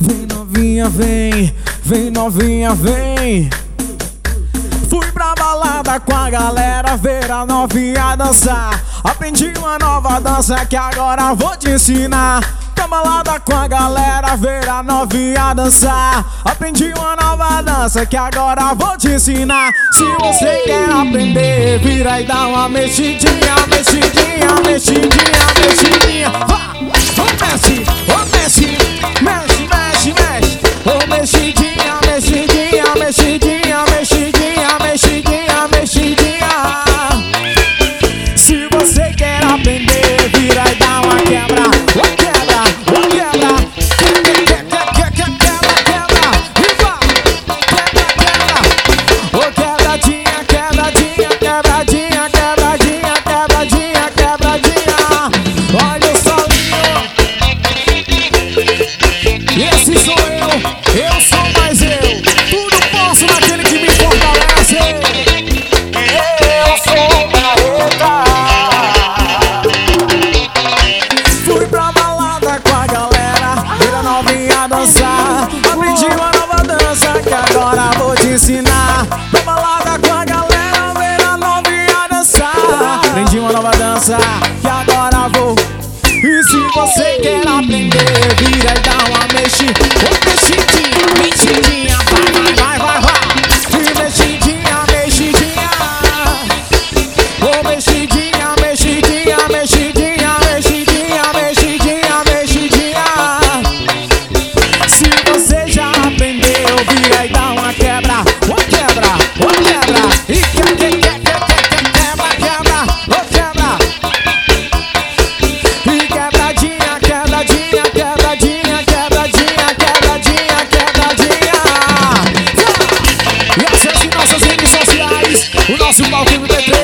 Vem novinha, vem, vem novinha, vem. Fui pra balada com a galera ver a novinha dançar. Aprendi uma nova dança que agora vou te ensinar. Pra balada com a galera ver a novinha dançar. Aprendi uma nova dança que agora vou te ensinar. Se você quer aprender, vira e dá uma mexidinha, mexidinha, mexidinha, mexidinha. Vá, mexe, mexe, mexe, mexe, mexe. Mexidinha, mexidinha, mexidinha, mexidinha, mexidinha, mexidinha. Se você quer aprender, vira e dá uma quebra, uma quebra, uma quebra. Quebra, quebra, e vá, quebra, quebra. Ô quebradinha, quebradinha, quebradinha, quebradinha, quebradinha, quebradinha. Olha o solinho. Esse sou eu sou mais eu. Tudo posso naquele que me fortalece. Eu sou marreta. Fui pra balada com a galera, ver a novinha dançar. Aprendi uma nova dança que agora vou te ensinar. Pra balada com a galera, ver a novinha dançar. Aprendi uma nova dança que agora vou. E se você quer aprender, vira e dá uma mexidinha, mexidinha, vai, vai, vai, vai. E mexidinha, mexidinha. Ô mexidinha, mexidinha, mexidinha, mexidinha, mexidinha, mexidinha. Se você já aprendeu, vira e dá uma quebra, uma quebra, uma quebra. E quebra, quebra, ô quebra. E quebradinha, quebradinha, quebradinha, quebradinha, quebradinha, quebradinha. E acesse nossas redes sociais, o nosso palco MP3.